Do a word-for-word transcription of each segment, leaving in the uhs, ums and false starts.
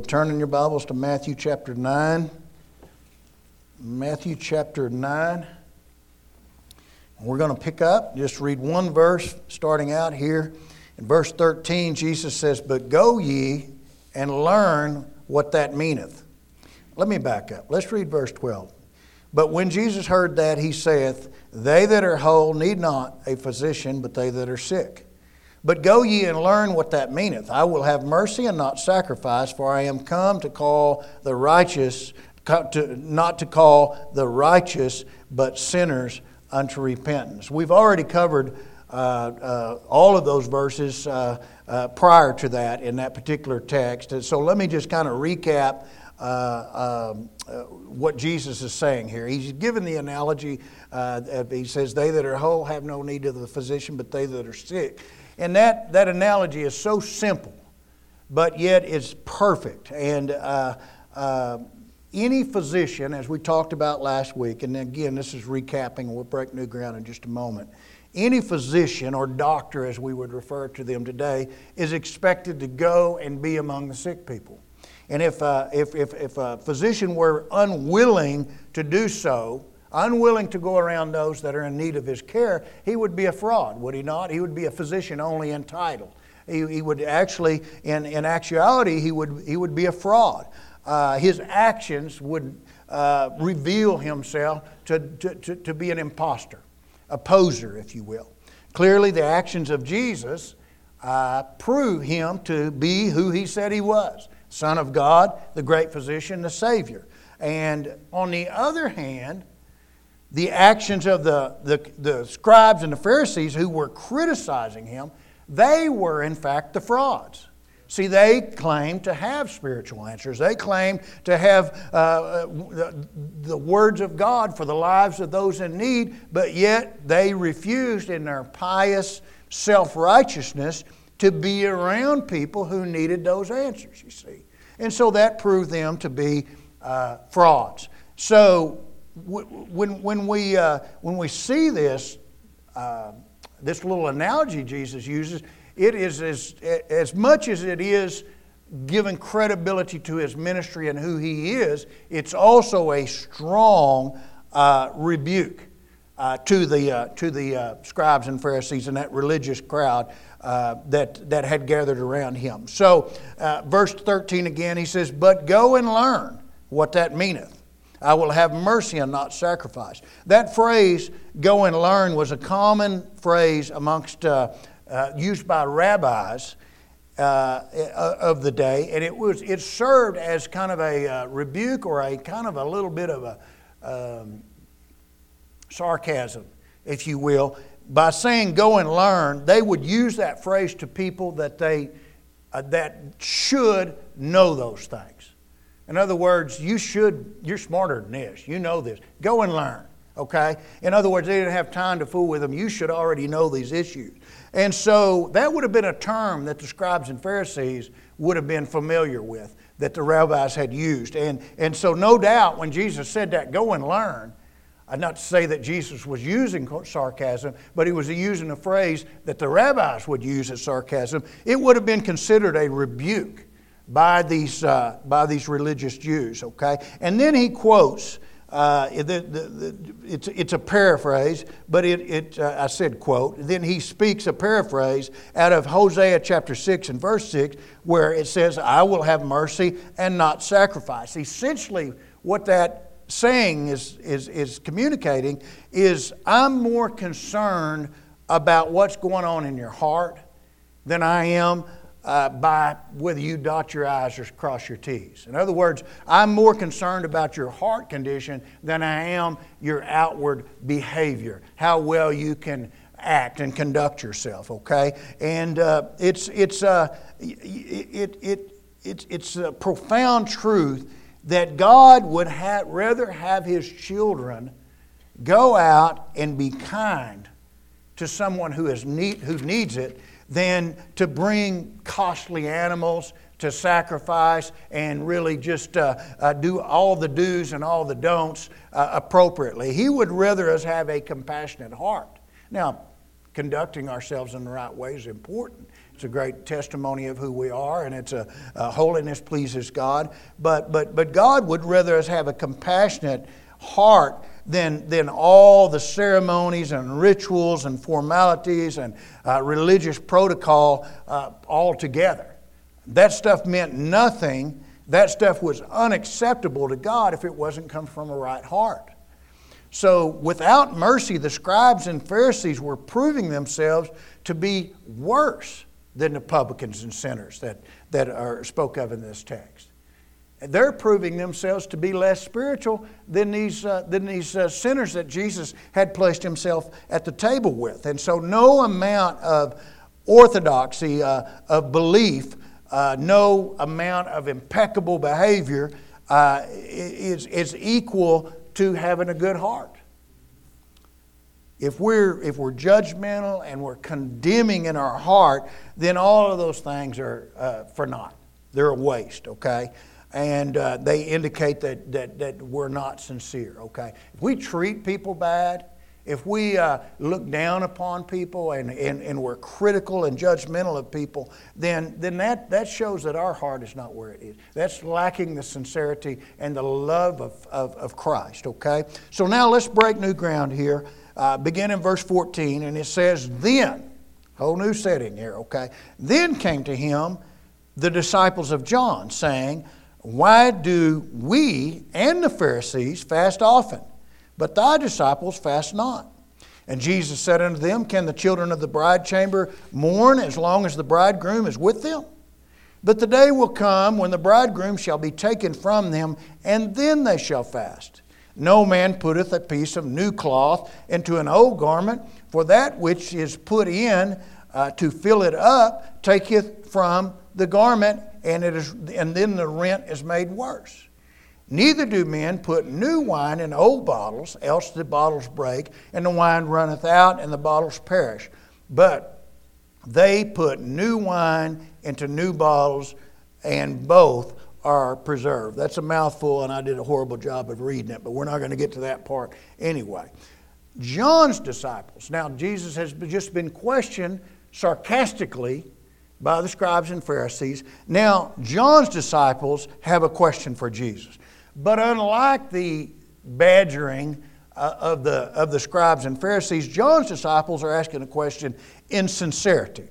turn in your Bibles to Matthew chapter nine. Matthew chapter nine. We're going to pick up, just read one verse starting out here. In verse thirteen, Jesus says, "But go ye and learn what that meaneth." Let me back up. Let's read verse twelve. "But when Jesus heard that, he saith, They that are whole need not a physician, but they that are sick. But go ye and learn what that meaneth. I will have mercy and not sacrifice, for I am come to call the righteous, to, not to call the righteous, but sinners unto repentance." We've already covered uh, uh, all of those verses uh, uh, prior to that in that particular text. And so let me just kind of recap uh, um, uh, what Jesus is saying here. He's given the analogy. Uh, he says, "They that are whole have no need of the physician, but they that are sick." And that, that analogy is so simple, but yet it's perfect. And uh, uh, any physician, as we talked about last week, and again, this is recapping, we'll break new ground in just a moment. Any physician or doctor, as we would refer to them today, is expected to go and be among the sick people. And if, uh, if, if, if a physician were unwilling to do so, unwilling to go around those that are in need of his care, he would be a fraud, would he not? He would be a physician only in title. He, he would actually, in, in actuality, he would, he would be a fraud. Uh, his actions would uh, reveal himself to, to, to, to be an imposter, a poser, if you will. Clearly, the actions of Jesus uh, prove him to be who he said he was, Son of God, the great physician, the Savior. And on the other hand, the actions of the, the, the scribes and the Pharisees who were criticizing him, they were in fact the frauds. See, they claimed to have spiritual answers. They claimed to have uh, the, the words of God for the lives of those in need, but yet they refused in their pious self-righteousness to be around people who needed those answers, you see. And so that proved them to be uh, frauds. So When when we uh, when we see this uh, this little analogy Jesus uses, it is as as much as it is giving credibility to his ministry and who he is. It's also a strong uh, rebuke uh, to the uh, to the uh, scribes and Pharisees and that religious crowd uh, that that had gathered around him. So, uh, verse thirteen again, he says, "But go and learn what that meaneth. I will have mercy and not sacrifice." That phrase, "go and learn," was a common phrase amongst, uh, uh, used by rabbis uh, of the day. And it was it served as kind of a uh, rebuke or a kind of a little bit of a um, sarcasm, if you will. By saying "go and learn," they would use that phrase to people that they uh, that should know those things. In other words, you should, you're smarter than this. You know this. Go and learn, okay? In other words, they didn't have time to fool with them. You should already know these issues. And so that would have been a term that the scribes and Pharisees would have been familiar with, that the rabbis had used. And, and so no doubt when Jesus said that, "go and learn," uh, not to say that Jesus was using sarcasm, but he was using a phrase that the rabbis would use as sarcasm. It would have been considered a rebuke by these uh, by these religious Jews, okay? And then he quotes, uh, the, the, the, it's, it's a paraphrase, but it, it uh, I said quote. Then he speaks a paraphrase out of Hosea chapter six and verse six, where it says, "I will have mercy and not sacrifice." Essentially, what that saying is, is, is communicating is, I'm more concerned about what's going on in your heart than I am Uh, by whether you dot your I's or cross your T's. In other words, I'm more concerned about your heart condition than I am your outward behavior, how well you can act and conduct yourself. Okay, and uh, it's it's uh, it it it's it's a profound truth that God would have, rather have His children go out and be kind to someone who is need, who needs it, than to bring costly animals to sacrifice and really just uh, uh, do all the do's and all the don'ts uh, appropriately. He would rather us have a compassionate heart. Now, conducting ourselves in the right way is important. It's a great testimony of who we are, and it's a, a holiness pleases God. But but but God would rather us have a compassionate heart than than all the ceremonies and rituals and formalities and uh, religious protocol uh, all together. That stuff meant nothing. That stuff was unacceptable to God if it wasn't come from a right heart. So without mercy, the scribes and Pharisees were proving themselves to be worse than the publicans and sinners that, that are spoke of in this text. They're proving themselves to be less spiritual than these, uh, than these uh, sinners that Jesus had placed himself at the table with. And so no amount of orthodoxy, uh, of belief, uh, no amount of impeccable behavior uh, is, is equal to having a good heart. If we're, if we're judgmental and we're condemning in our heart, then all of those things are uh, for naught. They're a waste, okay? And uh, they indicate that, that, that we're not sincere, okay? If we treat people bad, if we uh, look down upon people and, and, and we're critical and judgmental of people, then, then that, that shows that our heart is not where it is. That's lacking the sincerity and the love of, of, of Christ, okay? So now let's break new ground here. Uh, begin in verse fourteen, and it says, Then, whole new setting here, okay? Then came to him the disciples of John, saying, Why do we and the Pharisees fast often, but thy disciples fast not? And Jesus said unto them, Can the children of the bride chamber mourn as long as the bridegroom is with them? But the day will come when the bridegroom shall be taken from them, and then they shall fast. No man putteth a piece of new cloth into an old garment, for that which is put in uh, to fill it up taketh from the garment, and it is, and then the rent is made worse. Neither do men put new wine in old bottles, else the bottles break, and the wine runneth out, and the bottles perish. But they put new wine into new bottles, and both are preserved. That's a mouthful, and I did a horrible job of reading it, but we're not going to get to that part anyway. John's disciples. Now, Jesus has just been questioned sarcastically by the scribes and Pharisees. Now, John's disciples have a question for Jesus. But unlike the badgering uh, of the of the scribes and Pharisees, John's disciples are asking a question in sincerity.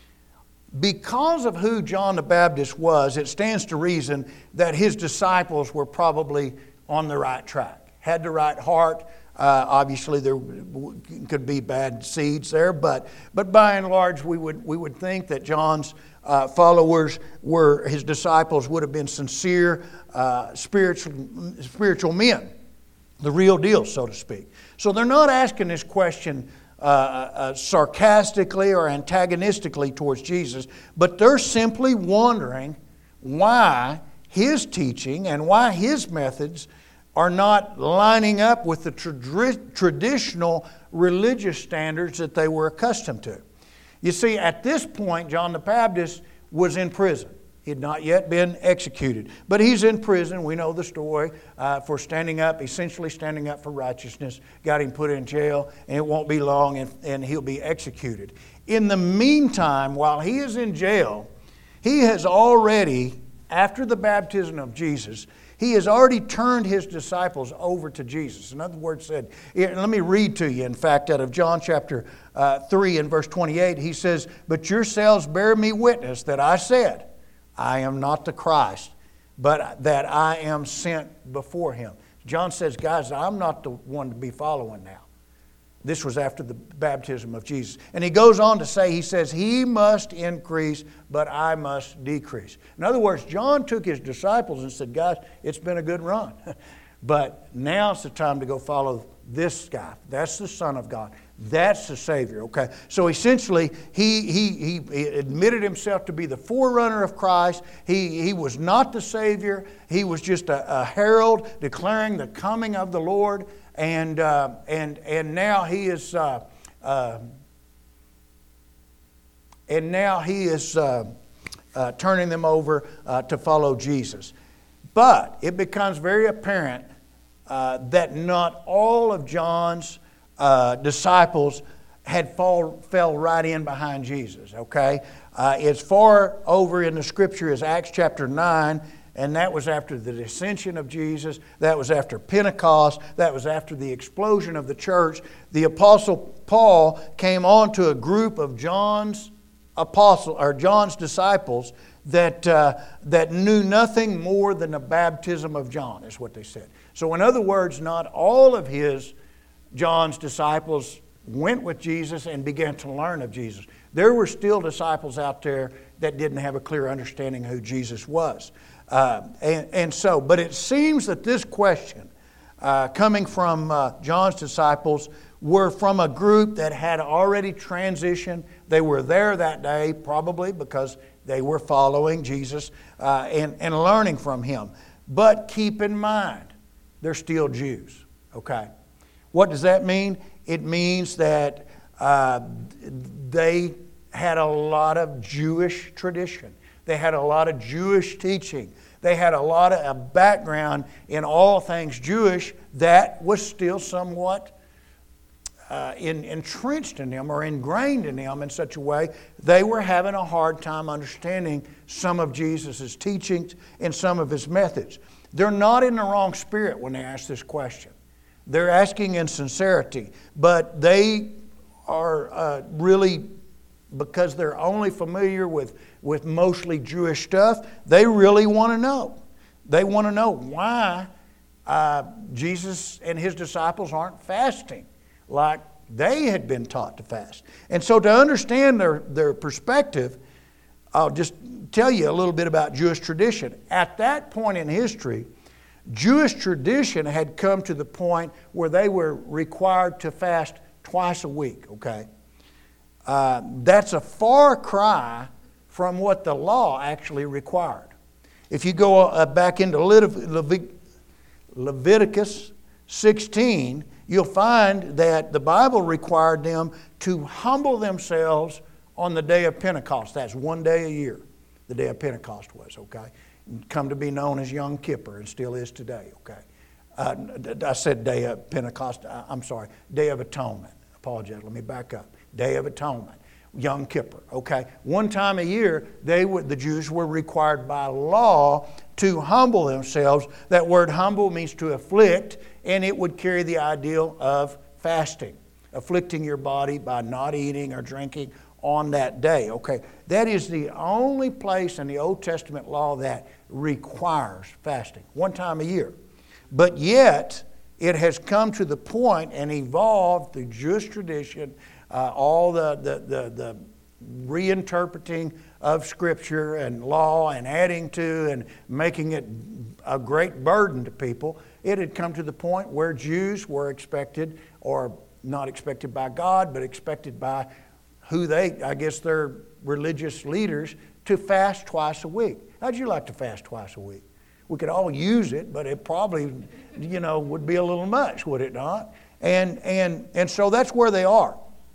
Because of who John the Baptist was, it stands to reason that his disciples were probably on the right track, had the right heart. Uh, obviously, there could be bad seeds there, but but by and large, we would we would think that John's uh, followers were his disciples would have been sincere, uh, spiritual spiritual men, the real deal, so to speak. So they're not asking this question uh, uh, sarcastically or antagonistically towards Jesus, but they're simply wondering why his teaching and why his methods are not lining up with the tra- traditional religious standards that they were accustomed to. You see, at this point, John the Baptist was in prison. He had not yet been executed. But he's in prison. We know the story uh, for standing up, essentially standing up for righteousness. Got him put in jail, and it won't be long, and, and he'll be executed. In the meantime, while he is in jail, he has already, after the baptism of Jesus, he has already turned his disciples over to Jesus. In other words, said, here, let me read to you, in fact, out of John chapter uh, three and verse twenty-eight. He says, But yourselves bear me witness that I said, I am not the Christ, but that I am sent before him. John says, guys, I'm not the one to be following now. This was after the baptism of Jesus. And he goes on to say, he says, He must increase, but I must decrease. In other words, John took his disciples and said, guys, it's been a good run. But now it's the time to go follow this guy. That's the Son of God. That's the Savior, okay? So essentially, he, he, he admitted himself to be the forerunner of Christ. He, he was not the Savior. He was just a, a herald declaring the coming of the Lord. And uh, and and now he is uh, uh, and now he is uh, uh, turning them over uh, to follow Jesus. But it becomes very apparent uh, that not all of John's uh, disciples had fall, fell right in behind Jesus, okay? Uh, as far over in the Scripture as Acts chapter nine, and that was after the ascension of Jesus. That was after Pentecost. That was after the explosion of the church. The Apostle Paul came on to a group of John's apostle or John's disciples that uh, that knew nothing more than the baptism of John, is what they said. So in other words, not all of his John's disciples went with Jesus and began to learn of Jesus. There were still disciples out there that didn't have a clear understanding who Jesus was. Uh, and, and so, but it seems that this question, uh, coming from uh, John's disciples, were from a group that had already transitioned. They were there that day, probably because they were following Jesus uh, and, and learning from Him. But keep in mind, they're still Jews, okay? What does that mean? It means that uh, they had a lot of Jewish tradition. They had a lot of Jewish teaching. They had a lot of a background in all things Jewish that was still somewhat uh, in, entrenched in them or ingrained in them in such a way they were having a hard time understanding some of Jesus' teachings and some of His methods. They're not in the wrong spirit when they ask this question. They're asking in sincerity, but they are uh, really, because they're only familiar with, with mostly Jewish stuff, they really want to know. They want to know why uh, Jesus and His disciples aren't fasting like they had been taught to fast. And so to understand their, their perspective, I'll just tell you a little bit about Jewish tradition. At that point in history, Jewish tradition had come to the point where they were required to fast twice a week, okay? Uh, that's a far cry from what the law actually required. If you go uh, back into Levit- Levit- Leviticus sixteen, you'll find that the Bible required them to humble themselves on the day of Pentecost. That's one day a year, the day of Pentecost was, okay? Come to be known as Yom Kippur and still is today, okay? Uh, I said day of Pentecost, I'm sorry, Day of Atonement. I apologize, let me back up. Day of Atonement, Yom Kippur, okay? One time a year, they would, the Jews were required by law to humble themselves. That word humble means to afflict, and it would carry the ideal of fasting, afflicting your body by not eating or drinking on that day, okay? That is the only place in the Old Testament law that requires fasting, one time a year. But yet, it has come to the point and evolved through Jewish tradition, uh, all the, the, the, the reinterpreting of Scripture and law and adding to and making it a great burden to people. It had come to the point where Jews were expected, or not expected by God, but expected by who they, I guess their religious leaders, to fast twice a week. How'd you like to fast twice a week? We could all use it, but it probably, you know, would be a little much, would it not? And and and so that's where they are.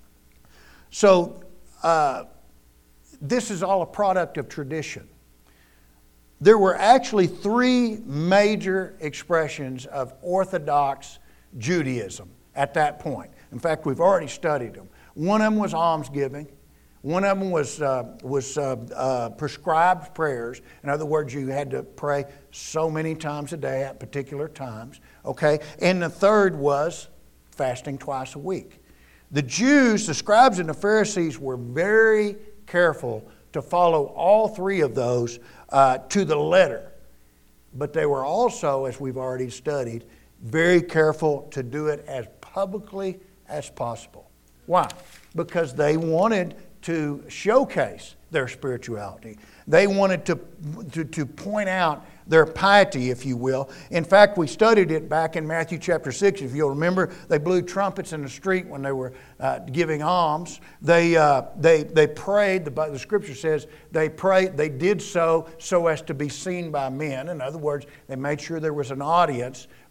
So uh, this is all a product of tradition. There were actually three major expressions of Orthodox Judaism at that point. In fact, we've already studied them. One of them was almsgiving. One of them was uh, was uh, uh, prescribed prayers. In other words, you had to pray so many times a day at particular times. Okay, and the third was fasting twice a week. The Jews, the scribes and the Pharisees, were very careful to follow all three of those uh, to the letter. But they were also, as we've already studied, very careful to do it as publicly as possible. Why? Because they wanted to showcase their spirituality. They wanted to, to, to point out their piety, if you will. In fact, we studied it back in Matthew chapter six. If you'll remember, they blew trumpets in the street when they were uh, giving alms. They, uh, they, they prayed, the, the scripture says, they prayed, they did so so as to be seen by men. In other words, they made sure there was an audience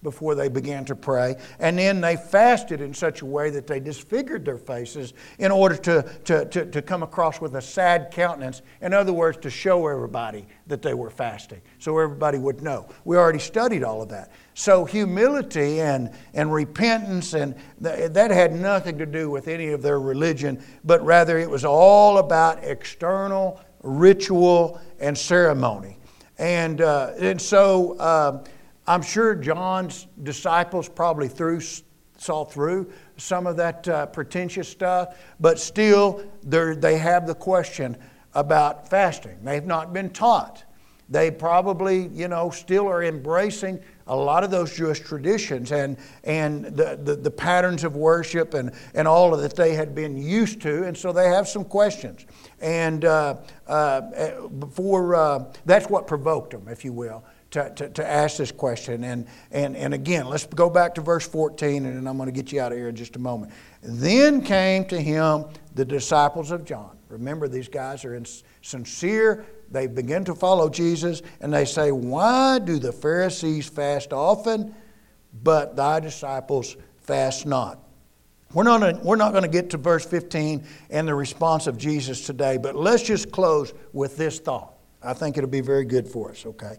before they began to pray. And then they fasted in such a way that they disfigured their faces in order to, to, to, to come across with a sad countenance. In other words, to show everybody that they were fasting, so everybody would know. We already studied all of that. So humility and, and repentance, and th- that had nothing to do with any of their religion, but rather it was all about external ritual and ceremony. And, uh, and so uh, I'm sure John's disciples probably through, saw through some of that uh, pretentious stuff, but still they have the question about fasting. They've not been taught. They probably, you know, still are embracing a lot of those Jewish traditions and and the, the, the patterns of worship and, and all of that they had been used to, and so they have some questions. And uh, uh, before uh, that's what provoked them, if you will, to, to, to ask this question. And, and, and again, let's go back to verse fourteen, and then I'm going to get you out of here in just a moment. Then came to him the disciples of John. Remember, these guys are in sincere. They begin to follow Jesus, and they say, "Why do the Pharisees fast often, but thy disciples fast not?" We're not, we're not going to get to verse fifteen and the response of Jesus today, but let's just close with this thought. I think it'll be very good for us, okay?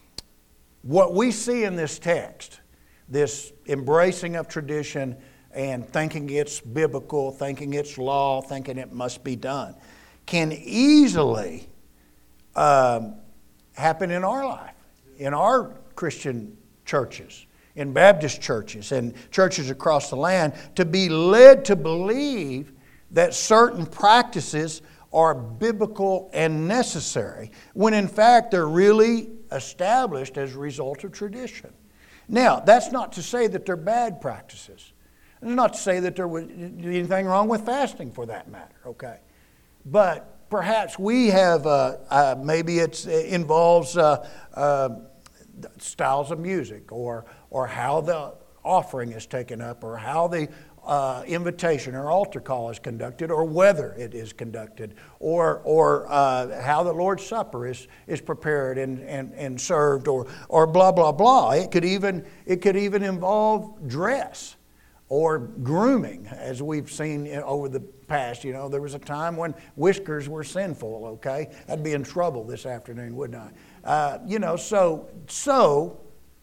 What we see in this text, this embracing of tradition and thinking it's biblical, thinking it's law, thinking it must be done, can easily um, happen in our life, in our Christian churches, in Baptist churches and churches across the land, to be led to believe that certain practices are biblical and necessary, when in fact they're really established as a result of tradition. Now, that's not to say that they're bad practices. It's not to say that there was anything wrong with fasting, for that matter, okay? But perhaps we have, uh, uh, maybe it's, it involves uh, uh, styles of music, or or how the offering is taken up, or how the uh, invitation or altar call is conducted, or whether it is conducted, or or uh, how the Lord's Supper is is prepared and, and, and served, or or blah blah blah. It could even it could even involve dress or grooming, as we've seen over the past. You know, there was a time when whiskers were sinful. Okay, I'd be in trouble this afternoon, wouldn't I? Uh, you know, so so.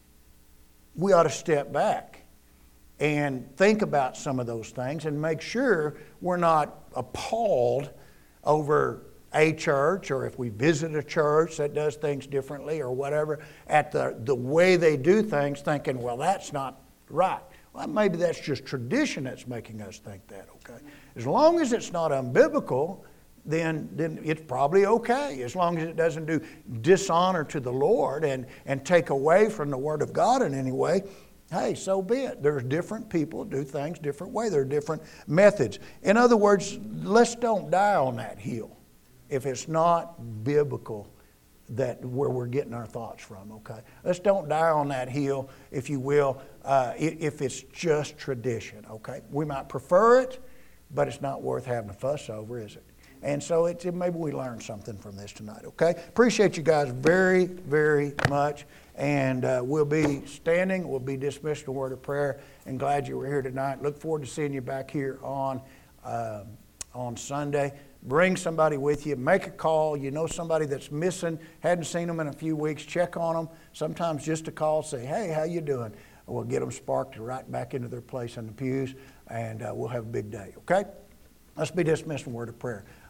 we ought to step back and think about some of those things and make sure we're not appalled over a church, or if we visit a church that does things differently or whatever, at the, the way they do things, thinking, well, that's not right. Well, maybe that's just tradition that's making us think that, okay? As long as it's not unbiblical, then then it's probably okay, as long as it doesn't do dishonor to the Lord and, and take away from the Word of God in any way. Hey, so be it. There's different people do things different way. There are different methods. In other words, let's don't die on that hill if it's not biblical, that where we're getting our thoughts from, okay? Let's don't die on that hill, if you will, uh, if it's just tradition, okay? We might prefer it, but it's not worth having a fuss over, is it? And so it's, maybe we learned something from this tonight, okay? Appreciate you guys very, very much. And uh, we'll be standing. We'll be dismissed in a word of prayer. And glad you were here tonight. Look forward to seeing you back here on, uh, on Sunday. Bring somebody with you. Make a call. You know somebody that's missing, hadn't seen them in a few weeks. Check on them. Sometimes just a call, say, hey, how you doing? We'll get them sparked right back into their place in the pews. And uh, we'll have a big day, okay? Let's be dismissed in a word of prayer.